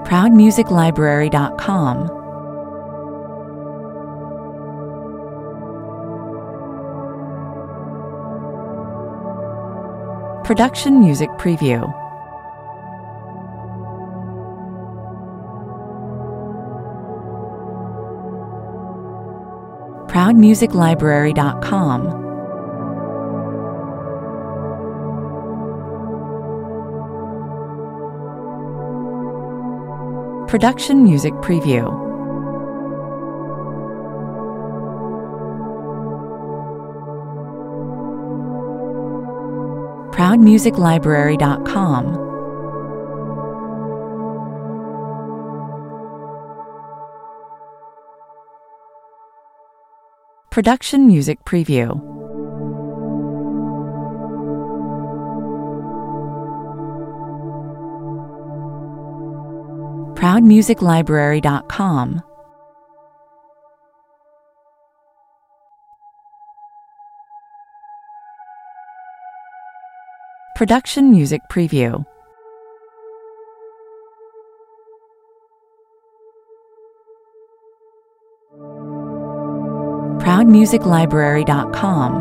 ProudMusicLibrary.com. Production Music Preview. ProudMusicLibrary.com. Production Music Preview. ProudMusicLibrary.com. Production Music Preview. ProudMusicLibrary.com. Production Music Preview. ProudMusicLibrary.com.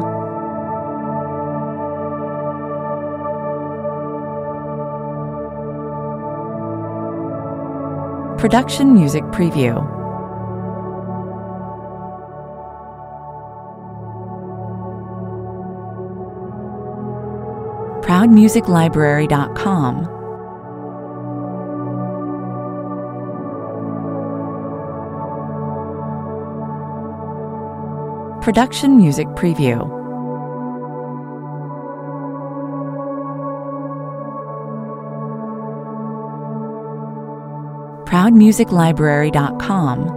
Production Music Preview. ProudMusicLibrary.com. Production Music Preview. ProudMusicLibrary.com.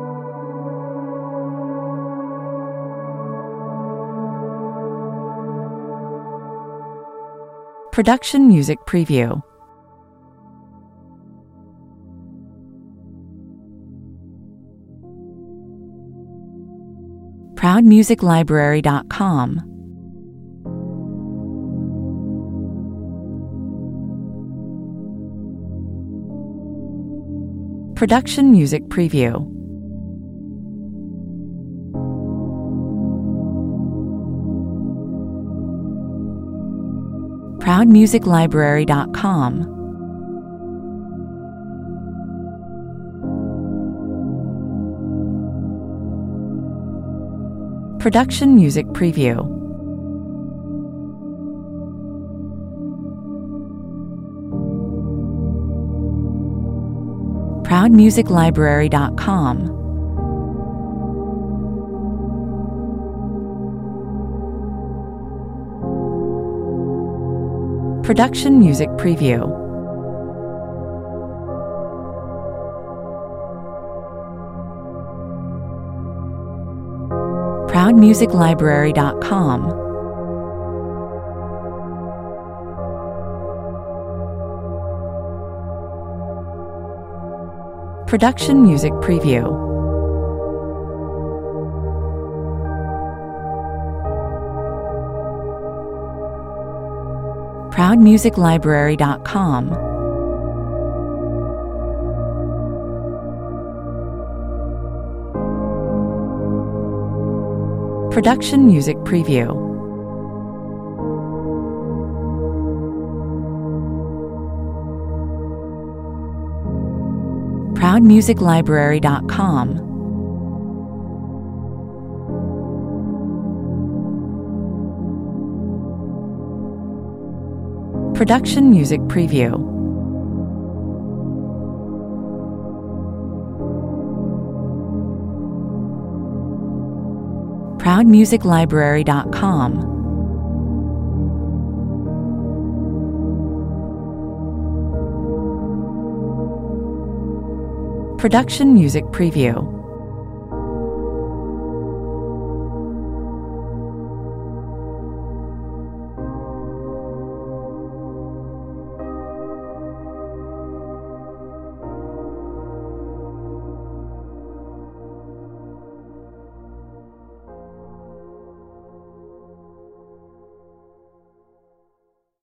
Production Music Preview. ProudMusicLibrary.com. Production Music Preview. ProudMusicLibrary.com. Production Music Preview. ProudMusicLibrary.com. Production Music Preview. ProudMusicLibrary.com. Production Music Preview. ProudMusicLibrary.com. Production Music Preview. ProudMusicLibrary.com. Production Music Preview. ProudMusicLibrary.com. Production Music Preview.